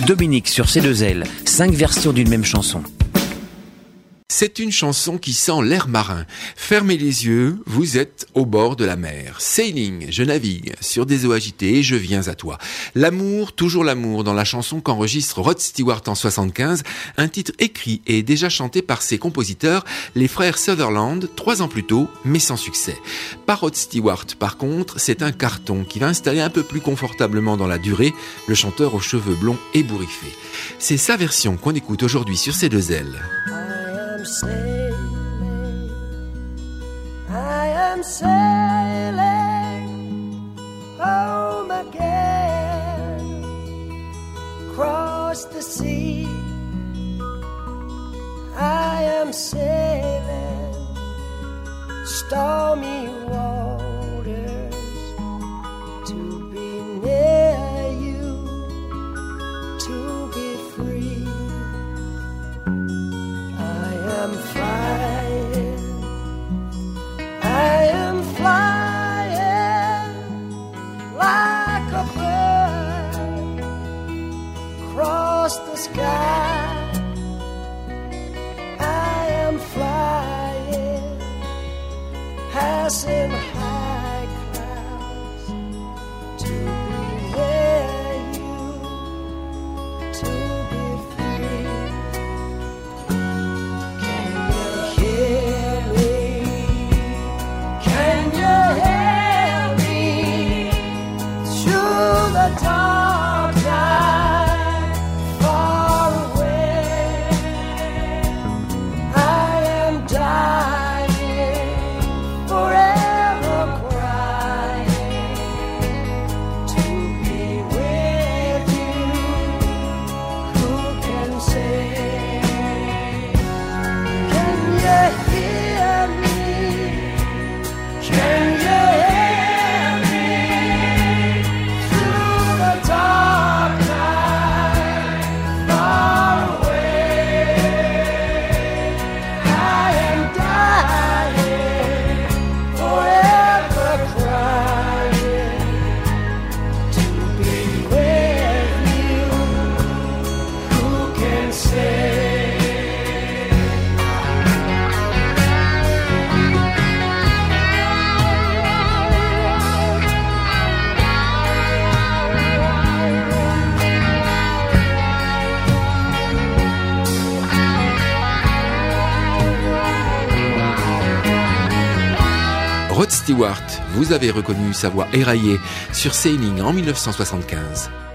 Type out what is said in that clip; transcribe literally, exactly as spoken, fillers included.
Dominique sur C deux L, cinq versions d'une même chanson. C'est une chanson qui sent l'air marin. Fermez les yeux, vous êtes au bord de la mer. Sailing, je navigue sur des eaux agitées et je viens à toi. L'amour, toujours l'amour dans la chanson qu'enregistre Rod Stewart en soixante-quinze, un titre écrit et déjà chanté par ses compositeurs, les frères Sutherland, trois ans plus tôt, mais sans succès. Par Rod Stewart, par contre, c'est un carton qui va installer un peu plus confortablement dans la durée le chanteur aux cheveux blonds ébouriffés. C'est sa version qu'on écoute aujourd'hui sur C deux L. Sailing, I am sailing home again, across the sea. I am sailing stormy waters to be near you, to be free. I'm flying, I am flying like a bird across the sky. I am flying, passing high clouds to be near you, to be free. Dark night, far away, I am dying, forever crying, to be with you. Who can say? Can you hear me? Can you? Rod Stewart, vous avez reconnu sa voix éraillée sur Sailing en mille neuf cent soixante-quinze.